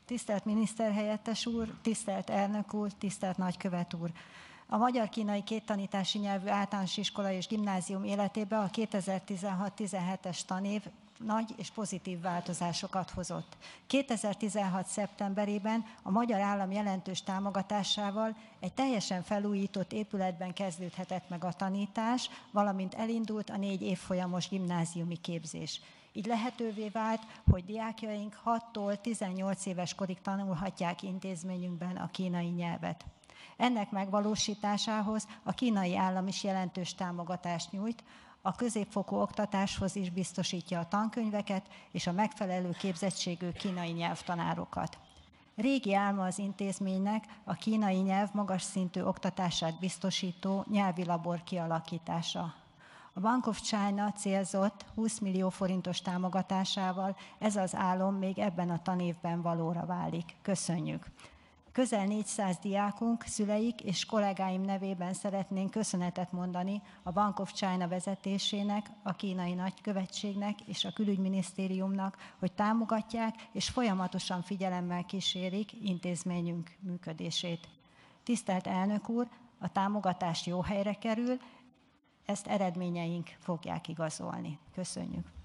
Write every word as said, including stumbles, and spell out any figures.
Tisztelt miniszterhelyettes úr, tisztelt elnök úr, tisztelt nagykövet úr! A magyar-kínai kéttanítási nyelvű általános iskola és gimnázium életébe a kétezer-tizenhat-tizenhetes tanév nagy és pozitív változásokat hozott. kétezer-tizenhat. szeptemberében a magyar állam jelentős támogatásával egy teljesen felújított épületben kezdődhetett meg a tanítás, valamint elindult a négy évfolyamos gimnáziumi képzés. Így lehetővé vált, hogy diákjaink hattól tizennyolc éves korig tanulhatják intézményünkben a kínai nyelvet. Ennek megvalósításához a kínai állam is jelentős támogatást nyújt, a középfokú oktatáshoz is biztosítja a tankönyveket és a megfelelő képzettségű kínai nyelvtanárokat. Régi álma az intézménynek a kínai nyelv magas szintű oktatását biztosító nyelvi labor kialakítása. A Bank of China célzott húsz millió forintos támogatásával ez az álom még ebben a tanévben valóra válik. Köszönjük! Közel négyszáz diákunk, szüleik és kollégáim nevében szeretnénk köszönetet mondani a Bank of China vezetésének, a kínai nagykövetségnek és a külügyminisztériumnak, hogy támogatják és folyamatosan figyelemmel kísérik intézményünk működését. Tisztelt elnök úr, a támogatás jó helyre kerül, ezt eredményeink fogják igazolni. Köszönjük!